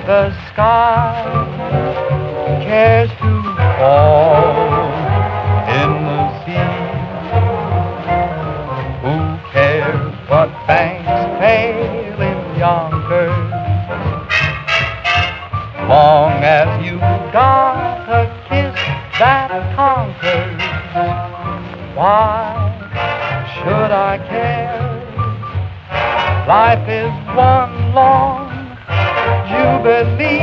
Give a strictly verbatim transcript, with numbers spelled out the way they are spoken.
the sky cares to fall in the sea. Who cares what banks fail in Yonkers, long as you've got a kiss that conquers? Why should I care? Life is one long jubilee.